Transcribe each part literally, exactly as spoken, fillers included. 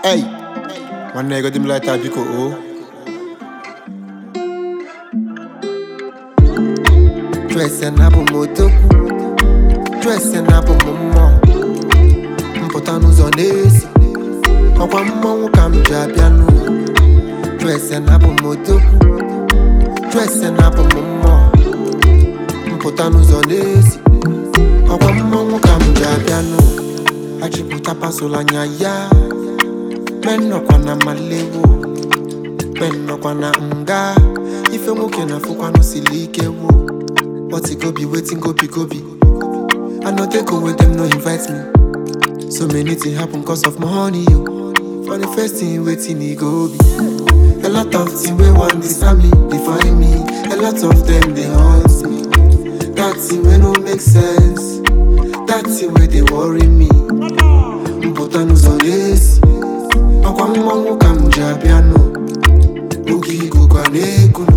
Hey, one nigga dim like that biko oh. Dresse na po motoku, dresse na po momo. Mpota n'ụzọ n'ezi, ọkwa mmọnwụ ka m ji abịa nụ. Dresse na po motoku, dresse na po momo. Mpota n'ụzọ n'ezi, ọkwa mmọnwụ ka m ji abịa nụ. Achịpụta pasola anya ya. Menno kwa na malewo, menno kwa na nga. Ife nwoke na fukwa no silike wo. What it go be, waiting go be, go be. I know they go with them, no invite me. So many things happen cause of money, yo. For the first thing, waiting it go be. A lot of things we want this family, define me. A lot of them, they haunt me. That thing we no make sense. That thing where they worry me. Mpota n'ụzọ n'ezi, ọkwa mmọnwụ ka m ji abịa nụ. Oge ikuku a na-eku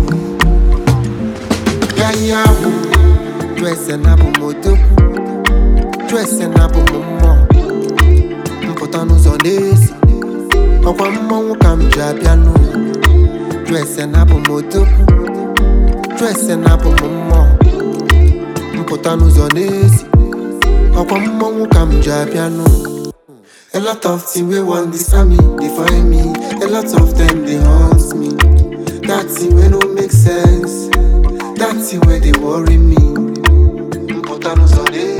ya yahu. Dresse na po motoku, dresse na po momo. Mpota n'ụzọ n'ezi, ọkwa mmọnwụ ka m ji abịa nụ. Dresse na po motoku, dresse na po momo. Mpota n'ụzọ n'ezi, ọkwa mmọnwụ ka m ji abịa nụ. A lot of things we want this family, define me. A lot of them they haunt me. That thing we no make sense. That thing where they worry me. Mpota n'ụzọ n'ezi.